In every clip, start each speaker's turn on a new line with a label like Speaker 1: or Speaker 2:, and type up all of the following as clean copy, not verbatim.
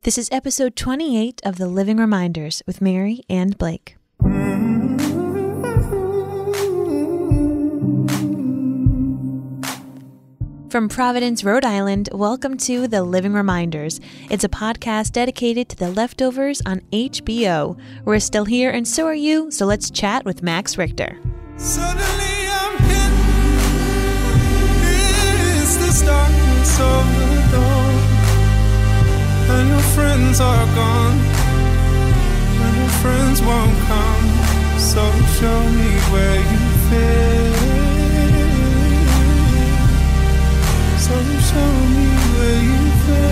Speaker 1: This is episode 28 of The Living Reminders with Mary and Blake. From Providence, Rhode Island, welcome to The Living Reminders. It's a podcast dedicated to The Leftovers on HBO. We're still here and so are you, so let's chat with Max Richter.
Speaker 2: Suddenly I'm hit. It's the darkness of the dawn, and your friends are gone, and your friends won't come. So show me where you fit. So show me where you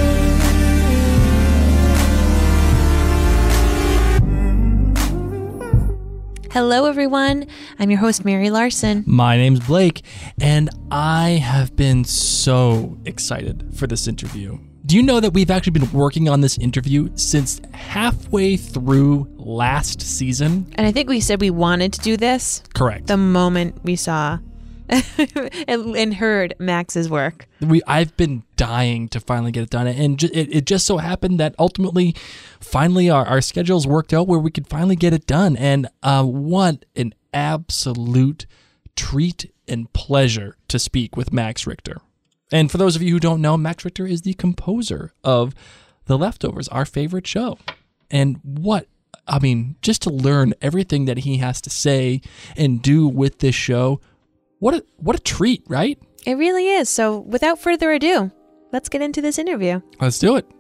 Speaker 2: fit.
Speaker 1: Hello, everyone. I'm your host, Mary Larson.
Speaker 3: My name's Blake, and I have been so excited for this interview. Do you know that we've actually been working on this interview since halfway through last season?
Speaker 1: And I think we said we wanted to do this.
Speaker 3: Correct.
Speaker 1: The moment we saw and heard Max's work.
Speaker 3: I've been dying to finally get it done, and it just so happened that finally our schedules worked out where we could finally get it done. And what an absolute treat and pleasure to speak with Max Richter. And for those of you who don't know, Max Richter is the composer of The Leftovers, our favorite show. And just to learn everything that he has to say and do with this show, what a treat, right?
Speaker 1: It really is. So without further ado, let's get into this interview.
Speaker 3: Let's do it.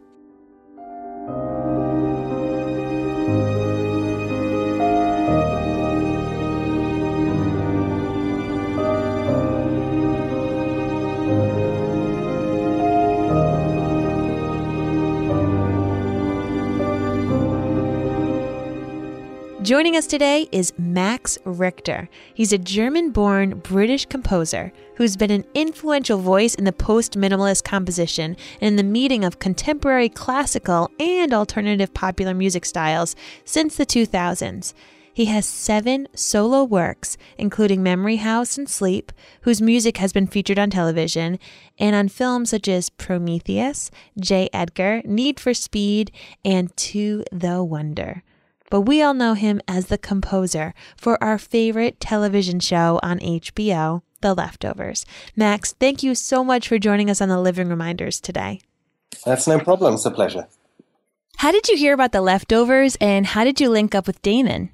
Speaker 1: Joining us today is Max Richter. He's a German-born British composer who's been an influential voice in the post-minimalist composition and in the meeting of contemporary classical and alternative popular music styles since the 2000s. He has 7 solo works, including Memory House and Sleep, whose music has been featured on television, and on films such as Prometheus, J. Edgar, Need for Speed, and To the Wonder. But we all know him as the composer for our favorite television show on HBO, The Leftovers. Max, thank you so much for joining us on The Living Reminders today.
Speaker 4: That's no problem. It's a pleasure.
Speaker 1: How did you hear about The Leftovers, and how did you link up with Damon?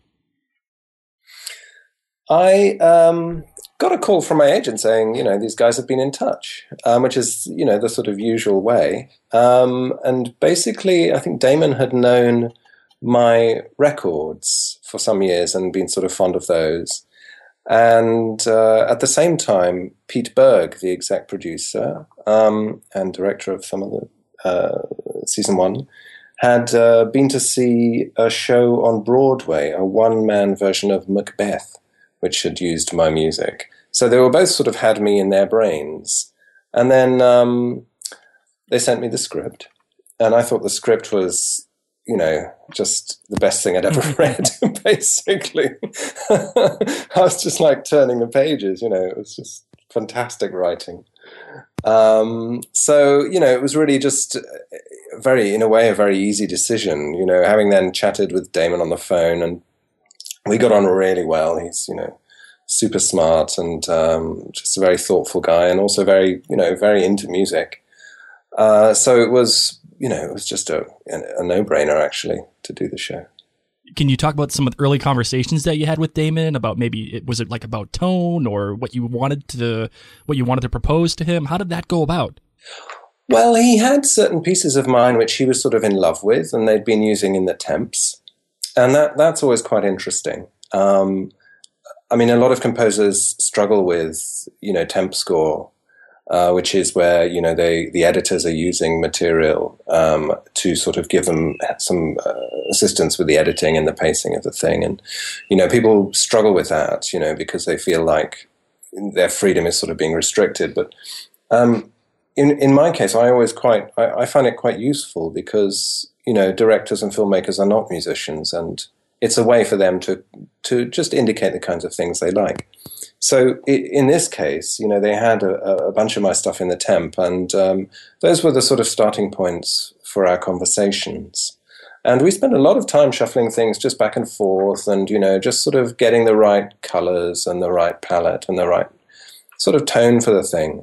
Speaker 4: I got a call from my agent saying, these guys have been in touch, which is, the sort of usual way. And basically, I think Damon had known my records for some years and been sort of fond of those. And at the same time, Pete Berg, the exec producer and director of some of the season 1, had been to see a show on Broadway, a one-man version of Macbeth, which had used my music. So they were both sort of had me in their brains. And then they sent me the script. And I thought the script was, just the best thing I'd ever read, basically. I was just like turning the pages, it was just fantastic writing. So, it was really just in a way, a very easy decision, having then chatted with Damon on the phone, and we got on really well. He's, super smart and just a very thoughtful guy, and also very, very into music. So it was, it was just a no-brainer, actually, to do the show.
Speaker 3: Can you talk about some of the early conversations that you had with Damon about was it like about tone or what you wanted to propose to him? How did that go about?
Speaker 4: Well, he had certain pieces of mine which he was sort of in love with, and they'd been using in the temps. And that's always quite interesting. A lot of composers struggle with, temp score, which is where, the editors are using material to sort of give them some assistance with the editing and the pacing of the thing. And, people struggle with that, because they feel like their freedom is sort of being restricted. But in my case, I find it quite useful because, directors and filmmakers are not musicians, and it's a way for them to just indicate the kinds of things they like. So in this case, they had a bunch of my stuff in the temp, and those were the sort of starting points for our conversations. And we spent a lot of time shuffling things just back and forth and, just sort of getting the right colors and the right palette and the right sort of tone for the thing.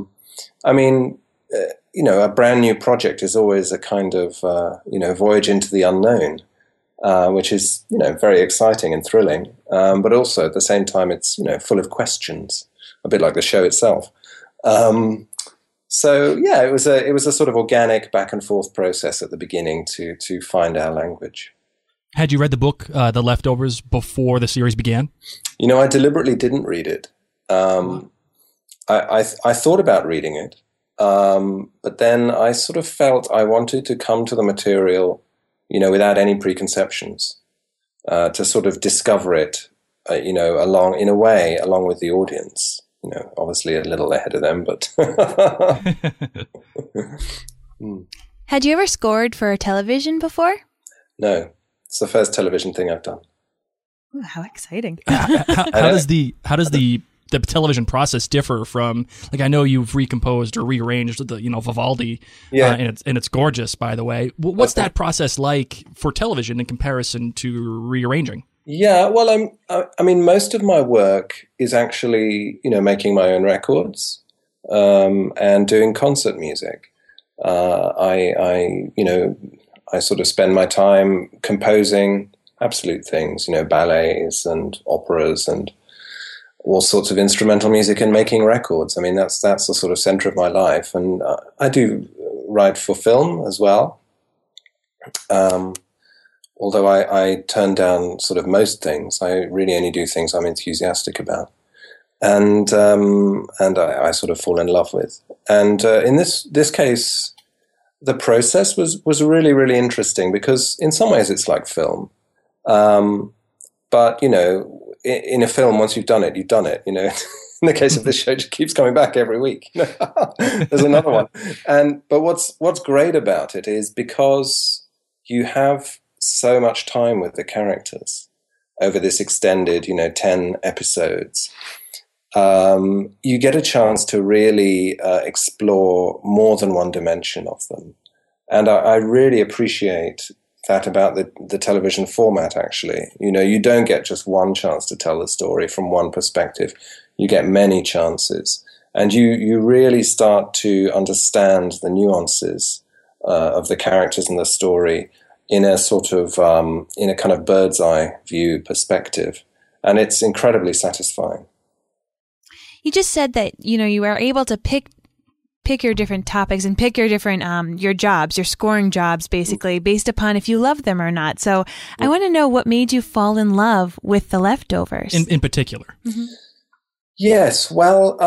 Speaker 4: A brand new project is always a kind of, voyage into the unknown, which is, very exciting and thrilling. But also at the same time, it's, full of questions, a bit like the show itself. It was a sort of organic back and forth process at the beginning to find our language.
Speaker 3: Had you read the book, The Leftovers, before the series began?
Speaker 4: I deliberately didn't read it. I thought about reading it, but then I sort of felt I wanted to come to the material, without any preconceptions, to sort of discover it, along with the audience. Obviously a little ahead of them, but.
Speaker 1: Had you ever scored for television before?
Speaker 4: No, it's the first television thing I've done.
Speaker 1: Ooh, how exciting!
Speaker 3: How does the television process differ from, like, I know you've recomposed or rearranged the Vivaldi, and it's gorgeous, by the way. What's that process like for television in comparison to rearranging?
Speaker 4: Yeah, well, most of my work is actually, making my own records and doing concert music. I sort of spend my time composing absolute things, ballets and operas and all sorts of instrumental music and making records. I mean, that's the sort of center of my life. And I do write for film as well. Although I turn down sort of most things, I really only do things I'm enthusiastic about, and I sort of fall in love with. And in this case, the process was really, really interesting because in some ways it's like film, but in a film, once you've done it, you've done it. In the case of this show, it just keeps coming back every week. There's another one, but what's great about it is because you have so much time with the characters over this extended, 10 episodes. You get a chance to really explore more than one dimension of them. And I really appreciate that about the television format, actually. You don't get just one chance to tell the story from one perspective. You get many chances. And you really start to understand the nuances of the characters and the story in a sort of in a kind of bird's eye view perspective, and it's incredibly satisfying.
Speaker 1: You just said that you are able to pick your different topics and pick your different your jobs, your scoring jobs, basically based upon if you love them or not. So I want to know what made you fall in love with The Leftovers
Speaker 3: in particular.
Speaker 1: Mm-hmm.
Speaker 4: Yes, well,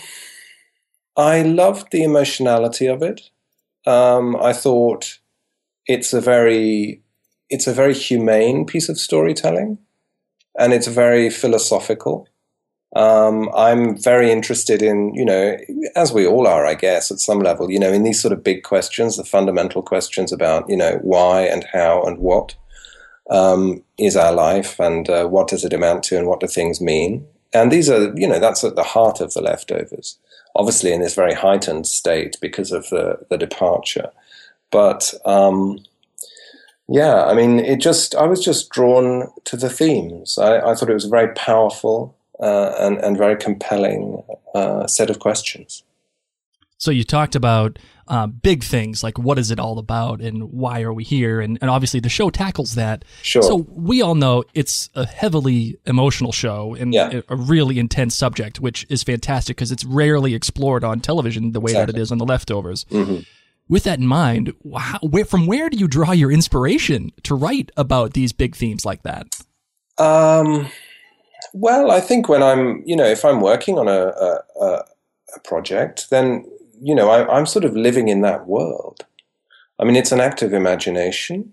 Speaker 4: I loved the emotionality of it. I thought it's a very humane piece of storytelling, and it's very philosophical. I'm very interested in, as we all are, I guess, at some level, in these sort of big questions, the fundamental questions about, why and how and what is our life, and what does it amount to, and what do things mean? And these are, that's at the heart of The Leftovers, obviously in this very heightened state because of the departure. But I was just drawn to the themes. I thought it was a very powerful and very compelling set of questions.
Speaker 3: So you talked about big things like what is it all about and why are we here? And obviously the show tackles that.
Speaker 4: Sure.
Speaker 3: So we all know it's a heavily emotional show and a really intense subject, which is fantastic because it's rarely explored on television the way that it is on The Leftovers. Mm-hmm. With that in mind, from where do you draw your inspiration to write about these big themes like that?
Speaker 4: Well, I think when I'm, if I'm working on a project, then, I'm sort of living in that world. I mean, it's an act of imagination.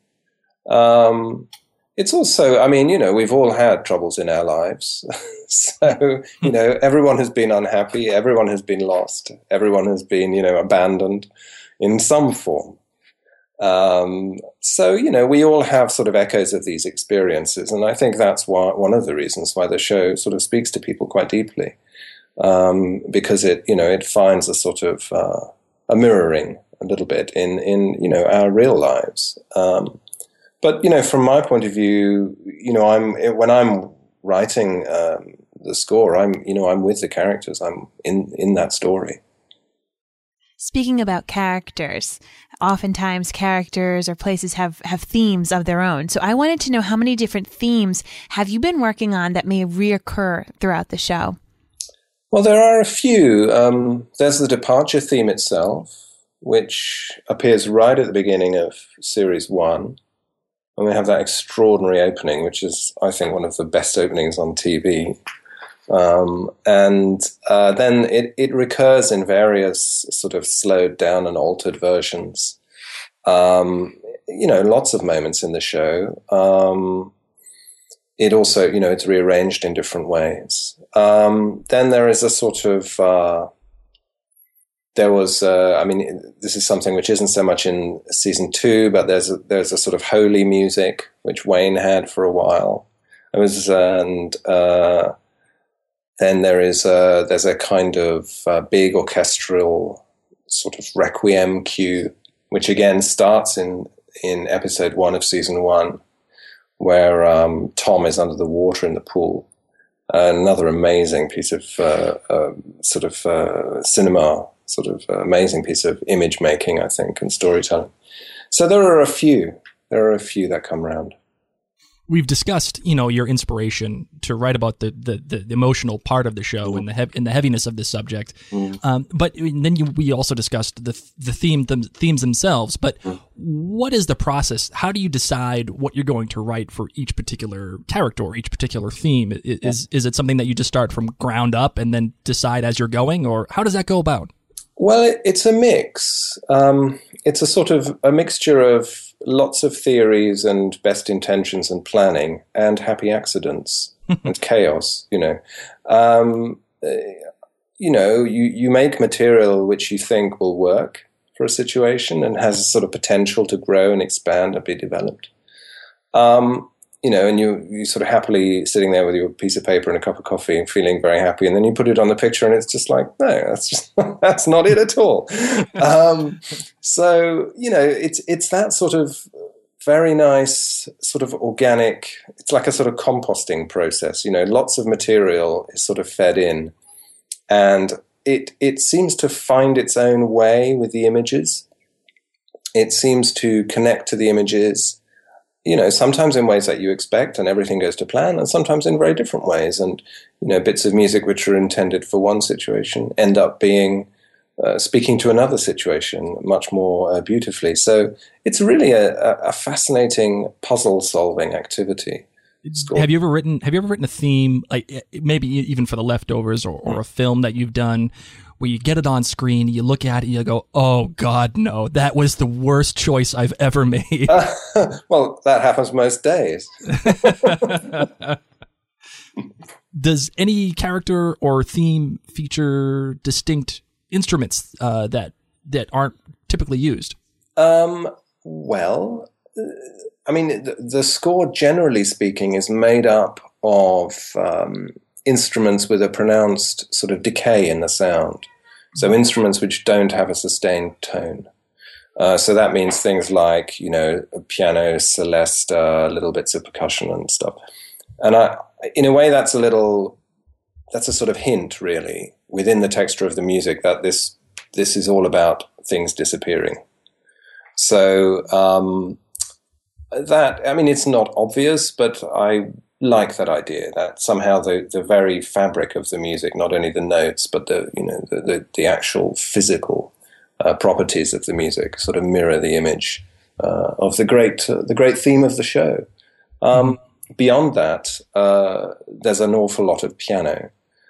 Speaker 4: It's also, we've all had troubles in our lives. So, everyone has been unhappy. Everyone has been lost. Everyone has been, abandoned in some form. So, we all have sort of echoes of these experiences. And I think that's one of the reasons why the show sort of speaks to people quite deeply, because it finds a sort of a mirroring a little bit in our real lives. But, from my point of view, when I'm writing the score, I'm with the characters. I'm in that story.
Speaker 1: Speaking about characters, oftentimes characters or places have themes of their own. So I wanted to know, how many different themes have you been working on that may reoccur throughout the show?
Speaker 4: Well, there are a few. There's the departure theme itself, which appears right at the beginning of series 1. And we have that extraordinary opening, which is, I think, one of the best openings on TV. And then it recurs in various sort of slowed down and altered versions. Lots of moments in the show. It also, it's rearranged in different ways. Then there is a sort of, this is something which isn't so much in season 2, but there's a sort of holy music, which Wayne had for a while. Then there's a kind of big orchestral sort of requiem cue, which again starts in episode 1 of season 1, where Tom is under the water in the pool. Another amazing piece of cinema, amazing piece of image making, I think, and storytelling. So there are a few that come round.
Speaker 3: We've discussed, your inspiration to write about the emotional part of the show and the heaviness of the subject. But then we also discussed the themes themselves. But what is the process? How do you decide what you're going to write for each particular character or each particular theme? Is it something that you just start from ground up and then decide as you're going, or how does that go about?
Speaker 4: Well, it's a mix. It's a sort of a mixture of lots of theories and best intentions and planning and happy accidents and chaos, You make material which you think will work for a situation and has sort of potential to grow and expand and be developed. And you sort of happily sitting there with your piece of paper and a cup of coffee and feeling very happy. And then you put it on the picture and it's just like, no, that's not it at all. So, it's that sort of very nice sort of organic, it's like a sort of composting process, lots of material is sort of fed in and it seems to find its own way with the images. It seems to connect to the images, sometimes in ways that you expect and everything goes to plan, and sometimes in very different ways. And, bits of music which are intended for one situation end up being speaking to another situation much more beautifully. So it's really a fascinating puzzle-solving activity.
Speaker 3: Have you ever written a theme, like maybe even for The Leftovers or a film that you've done, where you get it on screen, you look at it, you go, oh God, no, that was the worst choice I've ever made?
Speaker 4: Well, that happens most days.
Speaker 3: Does any character or theme feature distinct instruments that aren't typically used?
Speaker 4: Well, the score, generally speaking, is made up of instruments with a pronounced sort of decay in the sound. So instruments which don't have a sustained tone. So that means things like, a piano, celesta, little bits of percussion and stuff. And in a way, that's a sort of hint, really, within the texture of the music that this is all about things disappearing. So it's not obvious, but I like that idea that somehow the very fabric of the music, not only the notes, but the actual physical properties of the music sort of mirror the image of the great theme of the show. Beyond that, there's an awful lot of piano.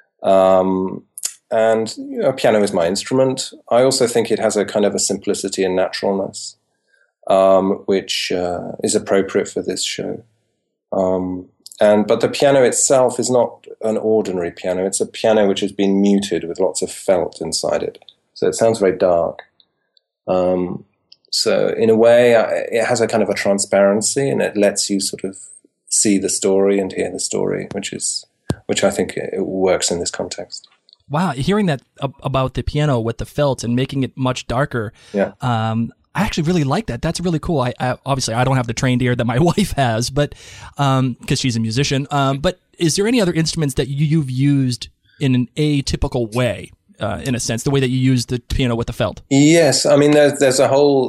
Speaker 4: And piano is my instrument. I also think it has a kind of a simplicity and naturalness, which is appropriate for this show. But the piano itself is not an ordinary piano. It's a piano which has been muted with lots of felt inside it. So it sounds very dark. So in a way, it has a kind of a transparency, and it lets you sort of see the story and hear the story, which I think it works in this context.
Speaker 3: Wow, hearing that about the piano with the felt and making it much darker.
Speaker 4: Yeah.
Speaker 3: I actually really like that. That's really cool. I obviously I don't have the trained ear that my wife has, but because she's a musician. But is there any other instruments that you've used in an atypical way, in a sense, the way that you use the piano with the felt?
Speaker 4: Yes, I mean there's a whole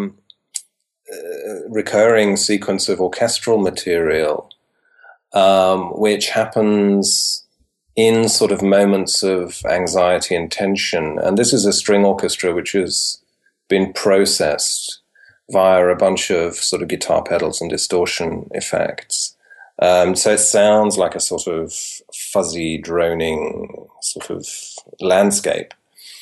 Speaker 4: recurring sequence of orchestral material, which happens in sort of moments of anxiety and tension. And this is a string orchestra which has been processed via a bunch of sort of guitar pedals and distortion effects. So it sounds like a sort of fuzzy, droning sort of landscape.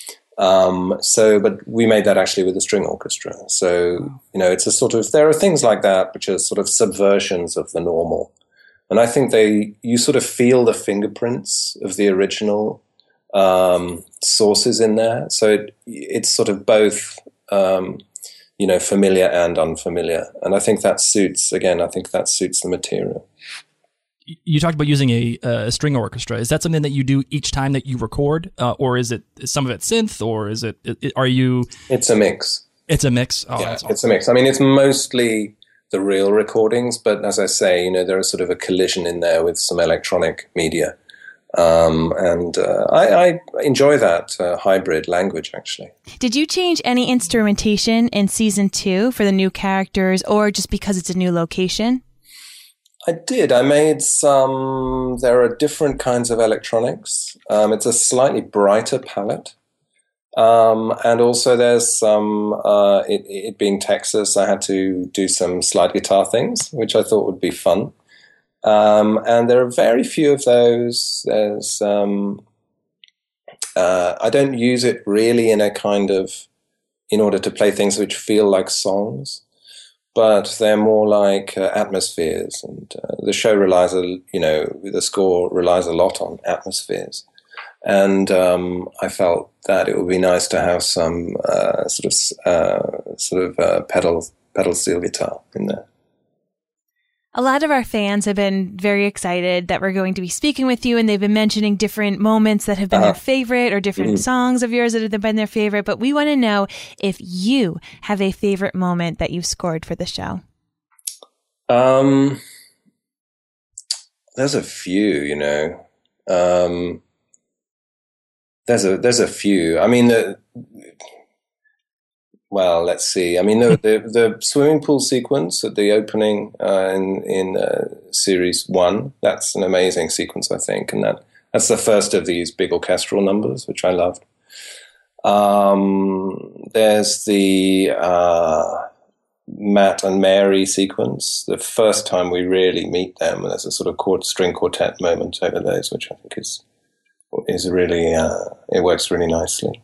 Speaker 4: But we made that actually with a string orchestra. So, it's a sort of, there are things like that which are sort of subversions of the normal. And I think you sort of feel the fingerprints of the original sources in there. So it's sort of both, familiar and unfamiliar. And I think that suits the material.
Speaker 3: You talked about using a string orchestra. Is that something that you do each time that you record, or is some of it synth, or is it? It's
Speaker 4: a mix.
Speaker 3: It's a mix. Oh,
Speaker 4: yeah,
Speaker 3: awesome.
Speaker 4: It's a mix. I mean, it's mostly the real recordings, but as I say, there is sort of a collision in there with some electronic media, and I enjoy that hybrid language. Actually,
Speaker 1: did you change any instrumentation in season 2 for the new characters, or just because it's a new location?
Speaker 4: I did. I made some. There are different kinds of electronics. It's a slightly brighter palette. And also there's some, it being Texas, I had to do some slide guitar things, which I thought would be fun. And there are very few of those. There's, I don't use it really in order to play things which feel like songs, but they're more like atmospheres. And the show the score relies a lot on atmospheres. And I felt that it would be nice to have some pedal steel guitar in there.
Speaker 1: A lot of our fans have been very excited that we're going to be speaking with you, and they've been mentioning different moments that have been their favorite, or different songs of yours that have been their favorite. But we want to know if you have a favorite moment that you've scored for the show.
Speaker 4: There's a few, There's a few. I mean, let's see. I mean, the swimming pool sequence at the opening in series 1, that's an amazing sequence, I think, and that's the first of these big orchestral numbers, which I loved. There's the Matt and Mary sequence, the first time we really meet them, and there's a sort of string quartet moment over those, which I think is really, it works really nicely.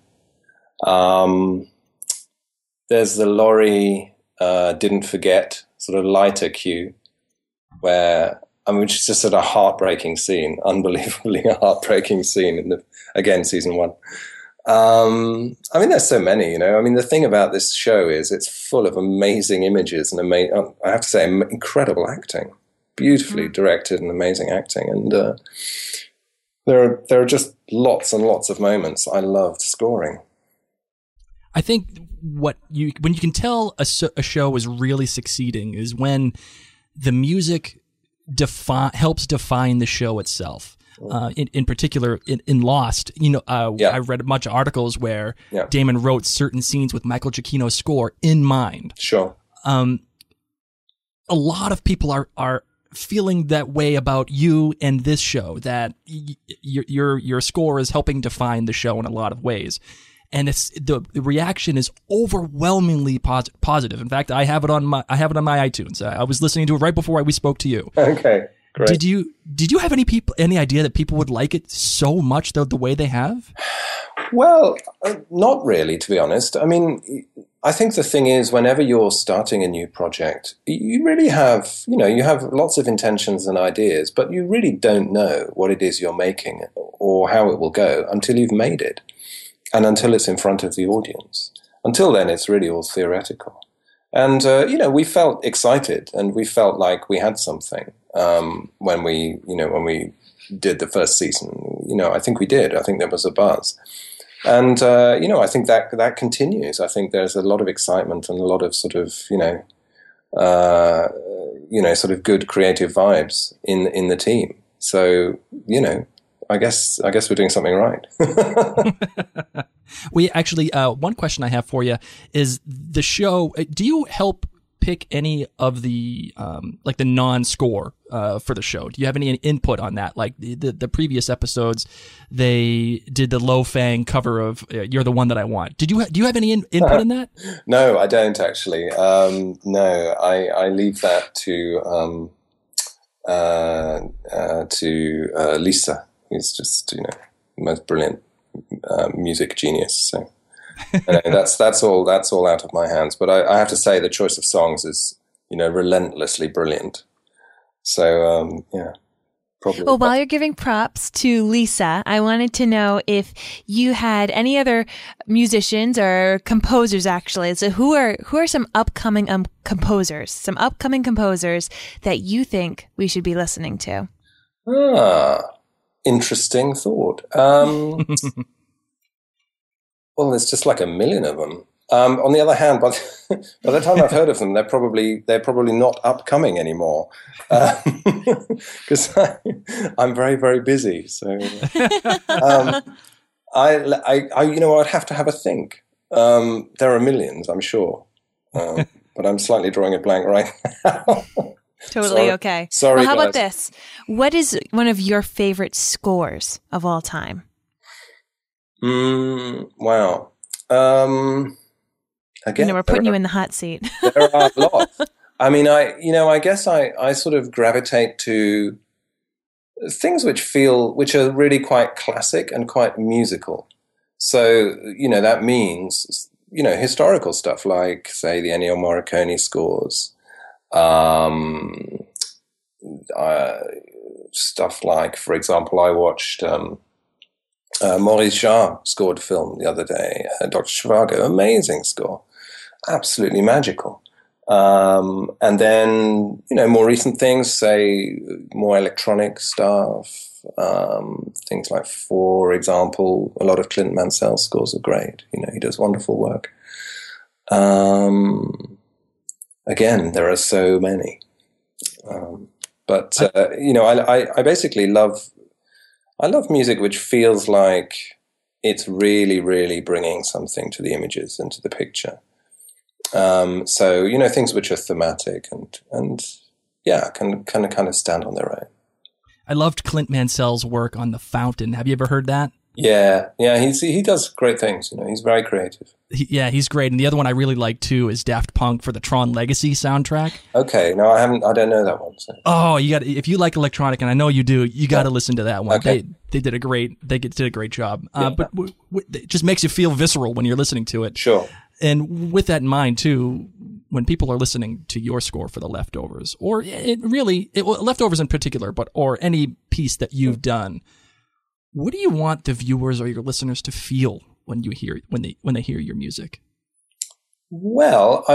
Speaker 4: There's the Laurie Didn't Forget sort of lighter cue, which is just sort of a heartbreaking scene, unbelievably a heartbreaking scene in season 1. There's so many, I mean, the thing about this show is it's full of amazing images and I have to say, incredible acting, beautifully directed and amazing acting. And, there are just lots and lots of moments I loved scoring.
Speaker 3: I think when you can tell a show is really succeeding is when the music helps define the show itself. In particular, in Lost, I read a bunch of articles where Damon wrote certain scenes with Michael Giacchino's score in mind.
Speaker 4: Sure.
Speaker 3: A lot of people are feeling that way about you and this show, that your score is helping define the show in a lot of ways, and it's the reaction is overwhelmingly positive. In fact, I have it on my iTunes. I was listening to it right before we spoke to you.
Speaker 4: Okay, great.
Speaker 3: Did you have any idea that people would like it so much the way they have?
Speaker 4: Well, not really, to be honest. I mean, I think the thing is, whenever you're starting a new project, you really have, you have lots of intentions and ideas, but you really don't know what it is you're making or how it will go until you've made it and until it's in front of the audience. until then, it's really all theoretical. And, we felt excited and we felt like we had something when we did the first season. I think we did. I think there was a buzz. And, I think that continues. I think there's a lot of excitement and a lot of sort of, sort of good creative vibes in the team. So, I guess we're doing something right.
Speaker 3: We actually, one question I have for you is the show. Do you help pick any of the like the non-score for the show? Do you have any input on that? Like the previous episodes, they did the Lo Fang cover of "You're the One That I Want." Do you have any input in that?
Speaker 4: No, I don't actually. No, I leave that to Lisa, who's just the most brilliant music genius. So that's all out of my hands. But I have to say the choice of songs is relentlessly brilliant. So probably.
Speaker 1: Well, while you're giving props to Lisa, I wanted to know if you had any other musicians or composers, actually. So who are some upcoming composers that you think we should be listening to?
Speaker 4: Interesting thought. Well, there's just like a million of them. On the other hand, by the time I've heard of them, they're probably not upcoming anymore, because I'm very, very busy. So I'd have to have a think. There are millions, I'm sure, but I'm slightly drawing a blank right now.
Speaker 1: Totally okay.
Speaker 4: Sorry.
Speaker 1: Well, how about this? What is one of your favorite scores of all time?
Speaker 4: Wow. Again,
Speaker 1: we're putting you in the hot seat.
Speaker 4: There are a lot. I mean, I guess I sort of gravitate to things which are really quite classic and quite musical. So, that means, historical stuff like, say, the Ennio Morricone scores, stuff like, for example, I watched Maurice Jarre scored film the other day, Dr. Zhivago, amazing score, absolutely magical. And then, more recent things, say, more electronic stuff, things like, for example, a lot of Clint Mansell scores are great. He does wonderful work. Again, there are so many. I basically love music which feels like it's really, really bringing something to the images and to the picture. So, things which are thematic and can kind of stand on their own.
Speaker 3: I loved Clint Mansell's work on The Fountain. Have you ever heard that?
Speaker 4: Yeah, he does great things. He's very creative.
Speaker 3: He's great. And the other one I really like too is Daft Punk for the Tron Legacy soundtrack.
Speaker 4: Okay, no, I don't know that one. So.
Speaker 3: Oh, if you like electronic, and I know you do, you got to listen to that one.
Speaker 4: Okay.
Speaker 3: They did a great job. Yeah. But it just makes you feel visceral when you're listening to it.
Speaker 4: Sure.
Speaker 3: And with that in mind too, when people are listening to your score for The Leftovers, or Leftovers in particular, or any piece that you've done. What do you want the viewers or your listeners to feel when they hear your music?
Speaker 4: Well,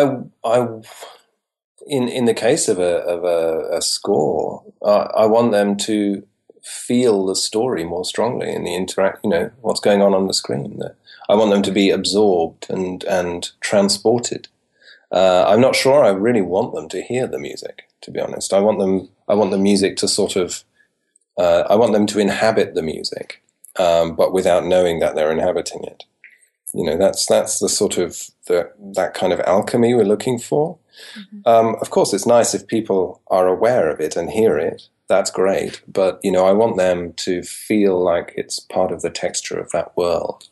Speaker 4: in the case of a score, I want them to feel the story more strongly in the what's going on the screen. I want them to be absorbed and transported. I'm not sure I really want them to hear the music, to be honest. I want the music to sort of. I want them to inhabit the music, but without knowing that they're inhabiting it. That's the sort of that kind of alchemy we're looking for. Mm-hmm. Of course, it's nice if people are aware of it and hear it. That's great. But, I want them to feel like it's part of the texture of that world.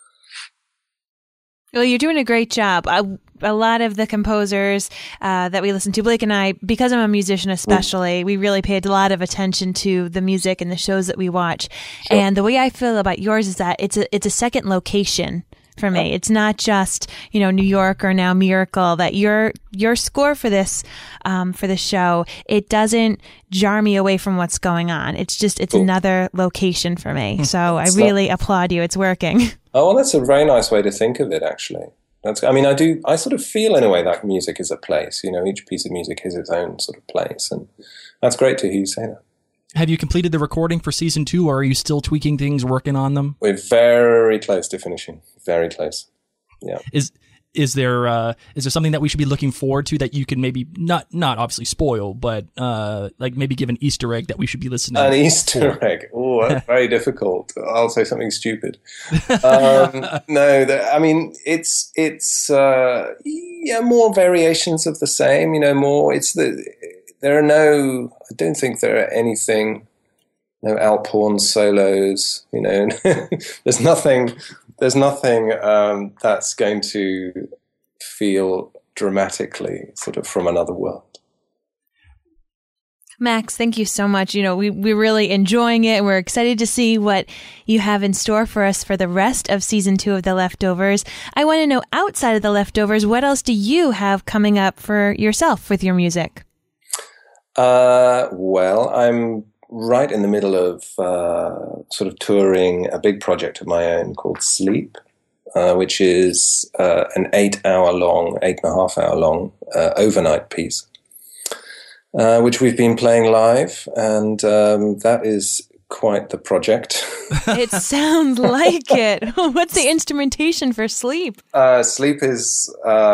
Speaker 1: Well, you're doing a great job. A lot of the composers that we listen to, Blake and I, because I'm a musician especially, we really paid a lot of attention to the music and the shows that we watch. Sure. And the way I feel about yours is that it's a second location for me. It's not just, New York or now Miracle, that your score for this show, it doesn't jar me away from what's going on. It's another location for me. So I really applaud you. It's working.
Speaker 4: Oh, well, that's a very nice way to think of it, actually. I mean, I sort of feel in a way that music is a place. You know, each piece of music is its own sort of place, and that's great to hear you say that.
Speaker 3: Have you completed the recording for season 2, or are you still tweaking things, working on them?
Speaker 4: We're very close to finishing. Very close. Yeah.
Speaker 3: Is there something that we should be looking forward to that you can maybe not obviously spoil, but like maybe give an Easter egg that we should be listening?
Speaker 4: An Easter egg? Oh, that's very difficult. I'll say something stupid. No, I mean it's more variations of the same. You know, more. There are no. I don't think there are anything. No Alp horn solos. You know, there's nothing. There's nothing that's going to feel dramatically sort of from another world.
Speaker 1: Max, thank you so much. You know, we're really enjoying it, and we're excited to see what you have in store for us for the rest of season 2 of The Leftovers. I want to know, outside of The Leftovers, what else do you have coming up for yourself with your music?
Speaker 4: Well, I'm right in the middle of sort of touring a big project of my own called Sleep, which is an 8.5 hour long overnight piece, which we've been playing live, and that is quite the project.
Speaker 1: It sounds like it. What's the instrumentation for Sleep?
Speaker 4: Sleep is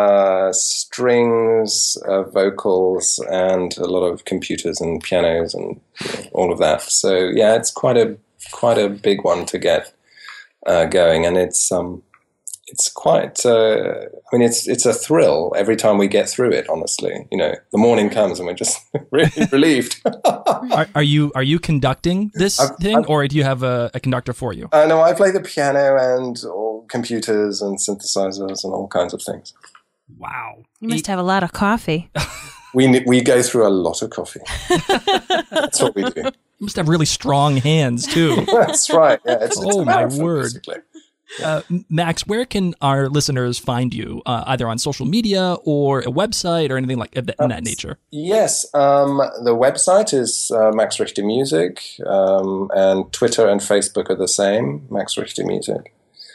Speaker 4: strings, vocals, and a lot of computers and pianos and all of that. So yeah, it's quite a big one to get going, and it's quite. I mean, it's a thrill every time we get through it. Honestly, you know, the morning comes and we're just really relieved.
Speaker 3: Are you conducting this thing, or do you have a conductor for you?
Speaker 4: No, I play the piano and all computers and synthesizers and all kinds of things.
Speaker 3: Wow,
Speaker 1: you must have a lot of coffee.
Speaker 4: We go through a lot of coffee. That's what we do.
Speaker 3: You must have really strong hands too.
Speaker 4: That's right. Yeah, it's
Speaker 3: oh my word.
Speaker 4: Basically.
Speaker 3: Max, where can our listeners find you, either on social media or a website or anything like that in that nature?
Speaker 4: Yes, the website is Max Richter Music, and Twitter and Facebook are the same, Max Richter Music.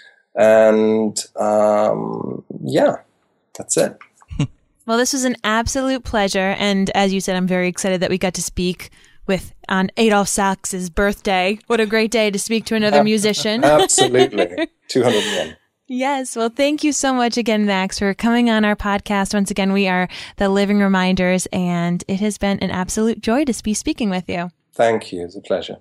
Speaker 4: And yeah, that's it.
Speaker 1: Well, this was an absolute pleasure, and as you said, I'm very excited that we got to speak on Adolph Sax's birthday. What a great day to speak to another musician.
Speaker 4: Absolutely. 201.
Speaker 1: Yes. Well, thank you so much again, Max, for coming on our podcast. Once again, we are the Living Reminders, and it has been an absolute joy to be speaking with you.
Speaker 4: Thank you. It's a pleasure.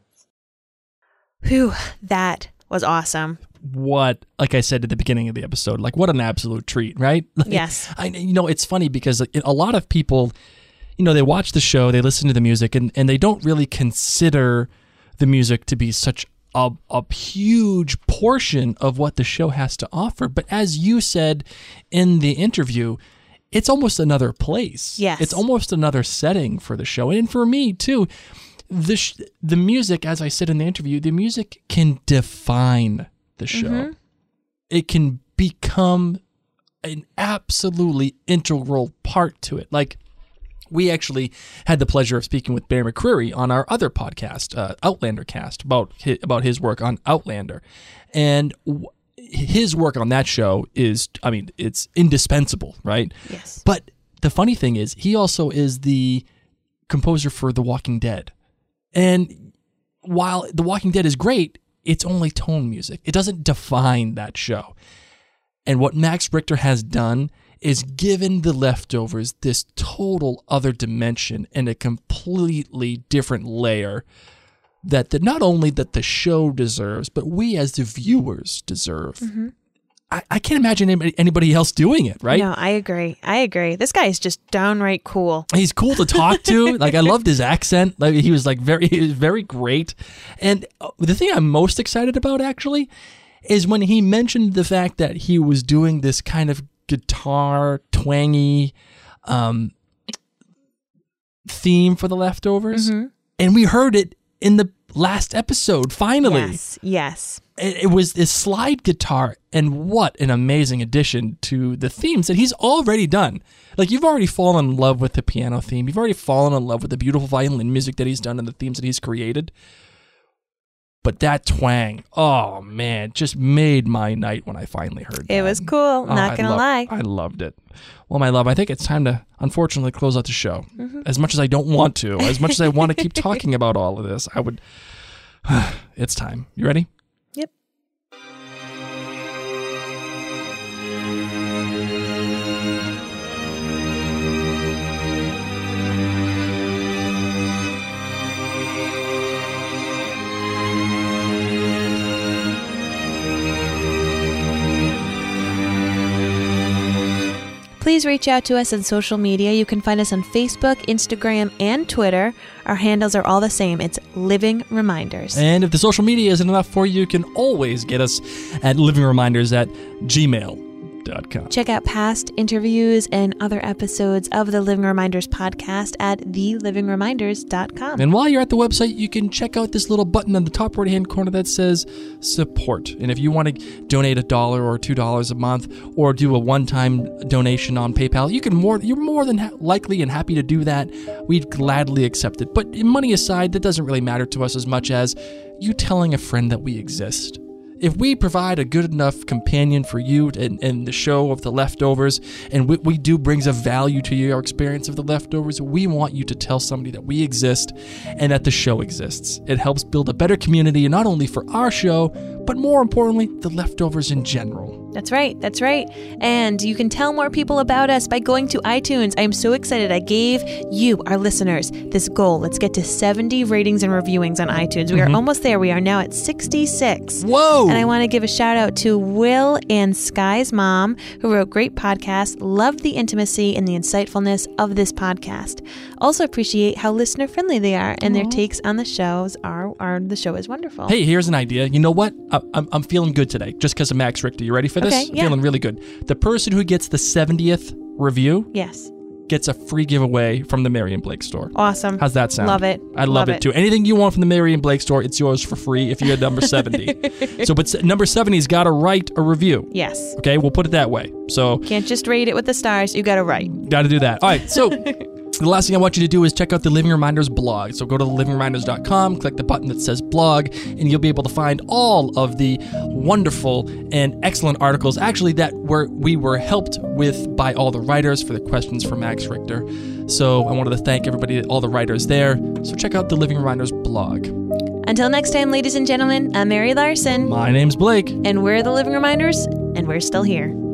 Speaker 1: Whew, that was awesome.
Speaker 3: What, like I said at the beginning of the episode, like what an absolute treat, right? Like,
Speaker 1: yes.
Speaker 3: It's funny because a lot of people, they watch the show, they listen to the music, and they don't really consider the music to be such a huge portion of what the show has to offer. But as you said in the interview, it's almost another place.
Speaker 1: Yes.
Speaker 3: It's almost another setting for the show. And for me, too, the music, as I said in the interview, the music can define the show. Mm-hmm. It can become an absolutely integral part to it. Like, we actually had the pleasure of speaking with Bear McCreary on our other podcast, Outlander Cast, about his work on Outlander. And his work on that show is, it's indispensable, right?
Speaker 1: Yes.
Speaker 3: But the funny thing is, he also is the composer for The Walking Dead. And while The Walking Dead is great, it's only tone music. It doesn't define that show. And what Max Richter has done is given The Leftovers this total other dimension and a completely different layer that not only that the show deserves, but we as the viewers deserve. Mm-hmm. I can't imagine anybody else doing it, right?
Speaker 1: No, I agree. This guy is just downright cool.
Speaker 3: He's cool to talk to. Like, I loved his accent. Like, he was very great. And the thing I'm most excited about, actually, is when he mentioned the fact that he was doing this kind of guitar twangy theme for The Leftovers, mm-hmm. and we heard it in the last episode. Finally,
Speaker 1: yes.
Speaker 3: It was this slide guitar, and what an amazing addition to the themes that he's already done. Like, you've already fallen in love with the piano theme. You've already fallen in love with the beautiful violin music that he's done and the themes that he's created. But that twang, oh man, just made my night when I finally heard that.
Speaker 1: It was cool, not going to lie.
Speaker 3: I loved it. Well, my love, I think it's time to, unfortunately, close out the show. As much as I don't want to, as much as I want to keep talking about all of this, it's time. You ready?
Speaker 1: Yep. Please reach out to us on social media. You can find us on Facebook, Instagram, and Twitter. Our handles are all the same. It's Living Reminders.
Speaker 3: And if the social media isn't enough for you, you can always get us at livingreminders@gmail.com.
Speaker 1: Check out past interviews and other episodes of the Living Reminders podcast at thelivingreminders.com.
Speaker 3: And while you're at the website, you can check out this little button on the top right-hand corner that says support. And if you want to donate $1 or $2 a month or do a one-time donation on PayPal, you're more than likely and happy to do that. We'd gladly accept it. But money aside, that doesn't really matter to us as much as you telling a friend that we exist. If we provide a good enough companion for you in the show of The Leftovers, and what we do brings a value to your experience of The Leftovers, we want you to tell somebody that we exist and that the show exists. It helps build a better community, not only for our show, but more importantly, The Leftovers in general.
Speaker 1: That's right. That's right. And you can tell more people about us by going to iTunes. I am so excited. I gave you, our listeners, this goal. Let's get to 70 ratings and reviewings on iTunes. We are almost there. We are now at 66.
Speaker 3: Whoa!
Speaker 1: And I want to give a shout out to Will and Sky's mom, who wrote great podcasts, loved the intimacy and the insightfulness of this podcast. Also appreciate how listener friendly they are, and their takes on the shows the show is wonderful.
Speaker 3: Hey, here's an idea. You know what? I'm feeling good today just because of Max Richter. You ready for this?
Speaker 1: Okay, yeah.
Speaker 3: I'm feeling really good. The person who gets the 70th review
Speaker 1: Yes.
Speaker 3: gets a free giveaway from the Mary and Blake store.
Speaker 1: Awesome.
Speaker 3: How's that sound?
Speaker 1: Love it.
Speaker 3: I love it too. Anything you want from the Mary and Blake store, it's yours for free if you're number 70. But number 70's got to write a review.
Speaker 1: Yes.
Speaker 3: Okay, we'll put it that way. So
Speaker 1: Can't just rate it with the stars. You got to write.
Speaker 3: got to do that. All right, so the last thing I want you to do is check out the Living Reminders blog. So go to livingreminders.com, click the button that says blog, and you'll be able to find all of the wonderful and excellent articles, actually, that we were helped with by all the writers for the questions for Max Richter. So I wanted to thank everybody, all the writers there. So check out the Living Reminders blog.
Speaker 1: Until next time, ladies and gentlemen, I'm Mary Larson.
Speaker 3: My name's Blake.
Speaker 1: And we're the Living Reminders, and we're still here.